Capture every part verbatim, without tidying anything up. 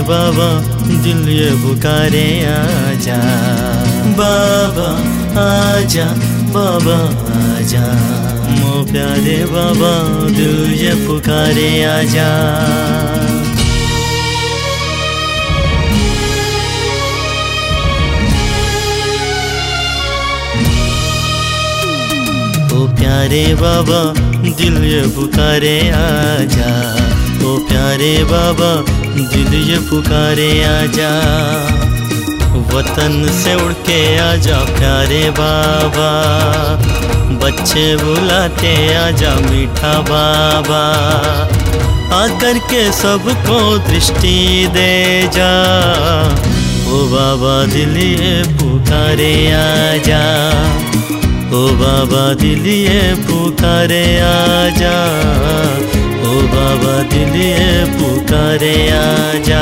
बाबा दिल ये पुकारे आजा। बाबा आजा, बाबा आजा, मो प्यारे बाबा दिल ये पुकारे आजा। ओ प्यारे बाबा दिल ये पुकारे आजा। ओ प्यारे बाबा दिल ये पुकारे आजा। वतन से उड़ के आजा प्यारे बाबा, बच्चे बुलाते आजा मीठा बाबा। आकर के सबको दृष्टि दे जा, ओ बाबा दिल ये पुकारे आजा। ओ बाबा दिल ये पुकारे आजा। ओ बाबा दिल ये पुकारे आजा।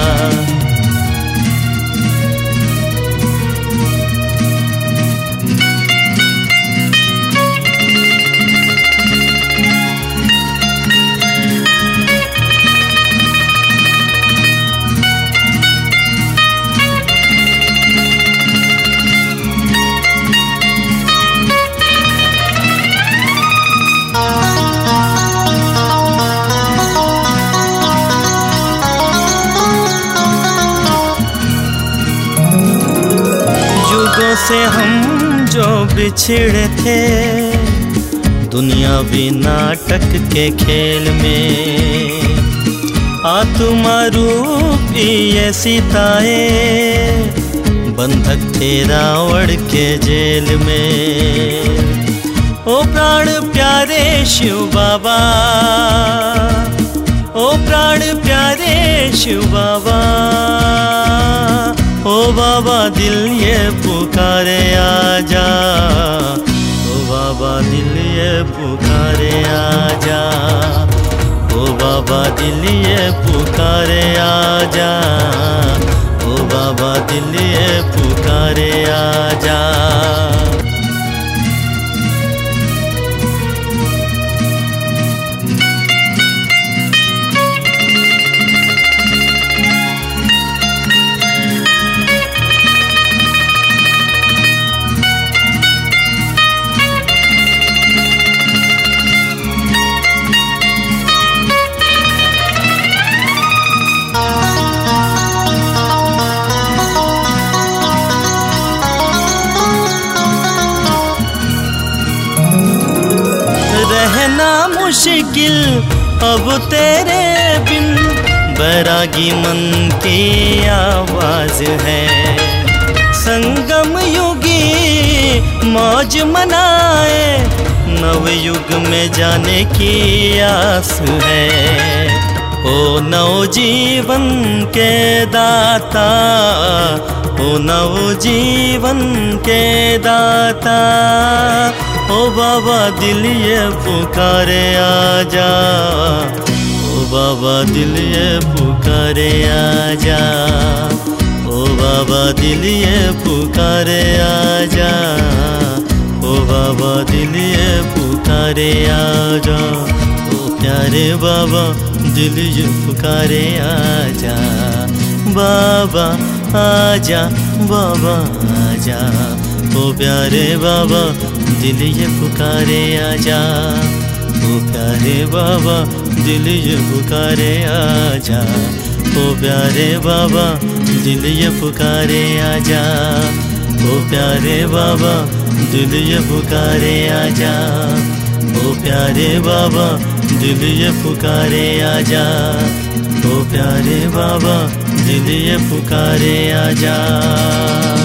से हम जो बिछड़े थे दुनियावी नाटक के खेल में, आत्मा रूपी ये सिताए बंधक थे रावण के जेल में। ओ प्राण प्यारे शिव बाबा, ओ प्राण प्यारे शिव बाबा। ओ बाबा दिल ये पुकारे आजा। ओ बाबा दिल ये पुकारे आजा। ओ बाबा दिल ये पुकारे आजा। ओ बाबा दिल ये पुकारे आजा। रहना मुश्किल अब तेरे बिन, बैरागी मन की आवाज है। संगम युगी मौज मनाए, नव युग में जाने की आस है। ओ नव जीवन के दाता, ओ नव जीवन के दाता। ओ बाबा दिल ये पुकारे आजा। ओ बाबा दिल ये पुकारे आजा। ओ बाबा दिल ये पुकारे आजा। ओ बाबा दिल ये पुकारे आजा। ओ प्यारे बाबा दिल ये पुकारे आजा। बाबा आजा, बाबा आजा। ओ प्यारे बाबा दिल ये पुकारे आजा। ओ प्यारे बाबा दिल ये पुकारे आजा। ओ प्यारे बाबा दिल ये पुकारे आजा। ओ प्यारे बाबा दिल ये पुकारे आजा। ओ प्यारे बाबा दिल ये पुकारे आजा। ओ प्यारे बाबा दिल ये पुकारे आजा।